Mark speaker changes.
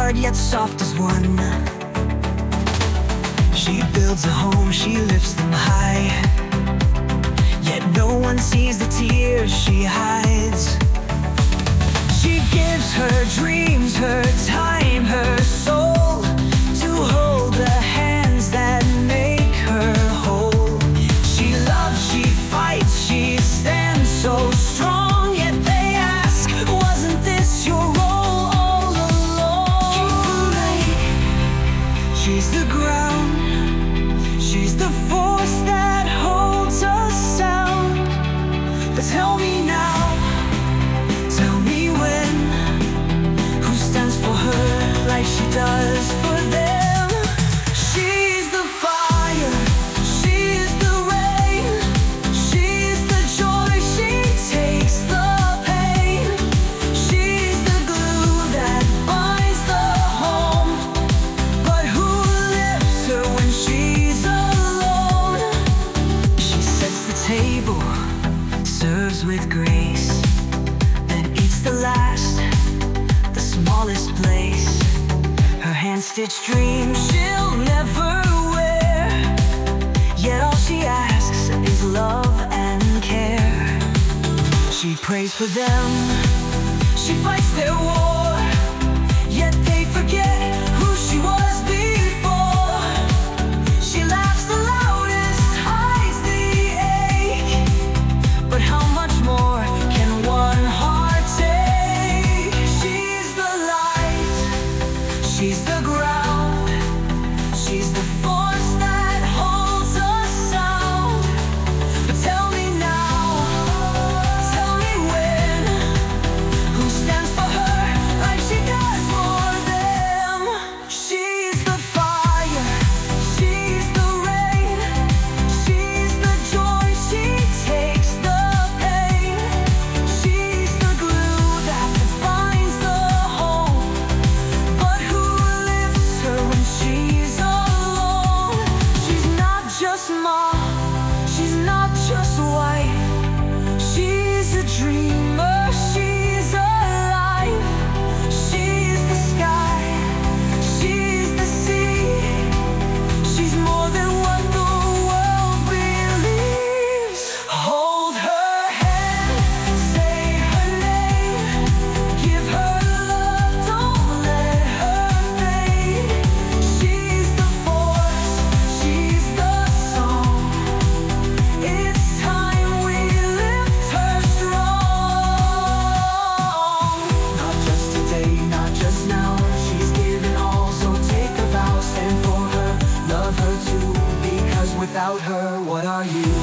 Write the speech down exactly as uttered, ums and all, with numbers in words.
Speaker 1: hard yet soft as one. She builds a home, she lifts them high, yet no one sees the tears she hides. She gives her dreams, her time, her soul, to hold the hands that make her whole. She loves, she fights, she stands so strong, yet they ask, wasn't this your role all along? She's the ground, she's the force that holds us down. But tell me now, tell me when, who stands for her like she does for them? She's the fire, she's the rain, she's the joy, she takes the pain. She's the glue that binds the home, but who lifts her when she's alone? She sets the table, serves with grace, then eats the last, the smallest place. Her hand-stitched dreams she'll never wear, yet all she asks is love and care. She prays for them, she fights their war, yet they forget who she was before. She laughs the loudest, hides the ache, but how much more can one heart take? She's the light, she's the ground, she's the force that holds us down. But tell me now, tell me when, who stands for her like she does for them? She's the fire, she's the rain, she's the joy, she takes the pain. She's the glue that binds the home, but who lifts her when she's alone? She's not just mom, she's not just wife, she's a dreamer, she's alive. She's the sky, she's the sea, she's more than what the world believes. Hold her hand, say her name, give her love, don't let her fade. She's the force, she's the song, it's time we lift her strong. Not just today, not just now, she's given all, so take a vow, stand for her, love her too, because without her, what are you?